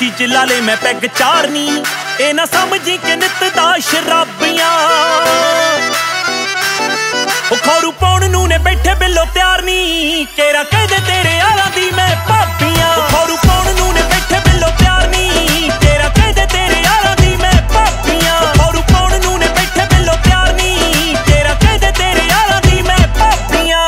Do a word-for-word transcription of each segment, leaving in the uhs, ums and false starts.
ਖੁਸ਼ੀ ਚ ਲਾ ਲੇ ਮੈਂ ਪੈਗ ਚਾਰਨੀ, ਇਹ ਨਾ ਸਮਝੀ ਕਿ ਨਿੱਤ ਦਾ ਸ਼ਰਾਬੀਆਂ। ਉਹ ਖੌਰੂ ਪਾਉਣ ਨੂੰ ਨੇ ਬੈਠੇ ਬਿੱਲੋ ਤਿਆਰ ਨੀ, ਕੇਰਾ ਕਹਦੇ ਤੇਰੇ ਯਾਰਾਂ ਦੀ ਮੈਂ ਭਾਬੀਆਂ। ਉਹ ਖੌਰੂ ਪਾਉਣ ਨੂੰ ਨੇ ਬੈਠੇ ਬਿੱਲੋ ਤਿਆਰ ਨੀ, ਕੇਰਾ ਕਹਦੇ ਤੇਰੇ ਯਾਰਾਂ ਦੀ ਮੈਂ ਭਾਬੀਆਂ। ਉਹ ਖੌਰੂ ਪਾਉਣ ਨੂੰ ਨੇ ਬੈਠੇ ਬਿੱਲੋ ਤਿਆਰ ਨੀ, ਕੇਰਾ ਕਹਦੇ ਤੇਰੇ ਯਾਰਾਂ ਦੀ ਮੈਂ ਭਾਬੀਆਂ।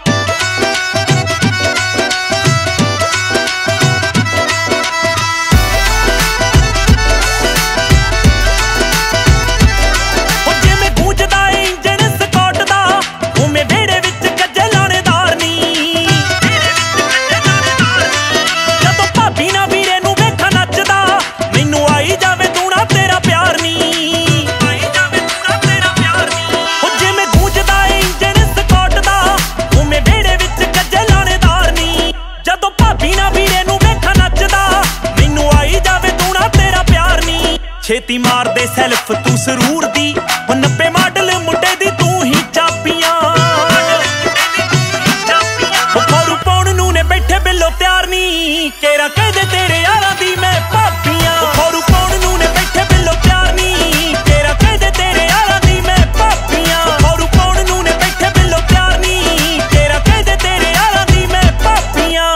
ਛੇਤੀ ਮਾਰਦੇ ਸੈਲਫ ਤੂੰ ਸਰੂਰ ਦੀ, ਉਹ ਨੱਬੇ ਮਾਡਲ ਮੁੰਡੇ ਦੀ ਤੂੰ ਹੀ ਚਾਬੀਆਂ। ਉਹ ਖੌਰੂ ਪਾਉਣ ਨੂੰ ਨੇ ਬੈਠੇ ਬਿੱਲੋ ਤਿਆਰ ਨੀ, ਕੇਰਾ ਕਹਦੇ ਤੇਰੇ ਯਾਰਾਂ ਦੀ ਮੈਂ ਭਾਬੀਆਂ। ਉਹ ਖੌਰੂ ਪਾਉਣ ਨੂੰ ਨੇ ਬੈਠੇ ਬਿੱਲੋ ਤਿਆਰ ਨੀ, ਕੇਰਾ ਕਹਦੇ ਤੇਰੇ ਯਾਰਾਂ ਦੀ ਮੈਂ ਭਾਬੀਆਂ। ਉਹ ਖੌਰੂ ਪਾਉਣ ਨੂੰ ਨੇ ਬੈਠੇ ਬਿੱਲੋ ਤਿਆਰ ਨੀ, ਕੇਰਾ ਕਹਦੇ ਤੇਰੇ ਯਾਰਾਂ ਦੀ ਮੈਂ ਭਾਬੀਆਂ।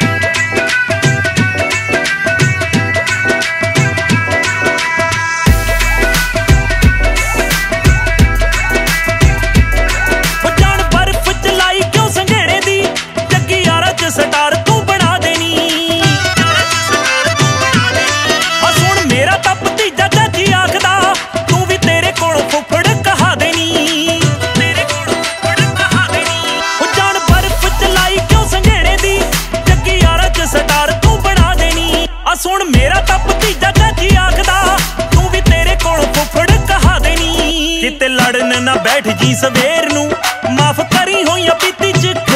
ਸਟਾਰ ਤੂੰ ਬਣਾ ਦੇਣੀ, ਆ ਸੁਣ ਮੇਰਾ ਤਾਂ ਭਤੀਜਾ ਚਾਚੀ ਆਖਦਾ, ਤੂੰ ਵੀ ਤੇਰੇ ਕੋਲ ਫੁੱਫੜ ਕਹਾ ਦੇਣੀ। ਤੇਰੇ ਕੋਲ ਫੁੱਫੜ ਕਹਾ ਦੇਣੀ, ਉਹ ਜਾਣ ਬਰਫ਼ ਚ ਲਾਈ ਕਿਉਂ ਸੰਘੇੜੇ ਦੀ, ਜੱਗੀ ਯਾਰਾਂ ਚ ਸਟਾਰ ਤੂੰ ਬਣਾ ਦੇਣੀ। ਆ ਸੁਣ ਮੇਰਾ ਤਾਂ ਭਤੀਜਾ ਚਾਚੀ ਆਖਦਾ, ਤੂੰ ਵੀ ਤੇਰੇ ਕੋਲ ਫੁੱਫੜ ਕਹਾ ਦੇਣੀ। ਕਿਤੇ ਲੜਨ ਨਾ ਬੈਠ ਜੀ ਸਵੇਰ ਨੂੰ, ਮਾਫ ਕਰੀ ਹੋਈਆਂ ਬੀਤੀ ਚ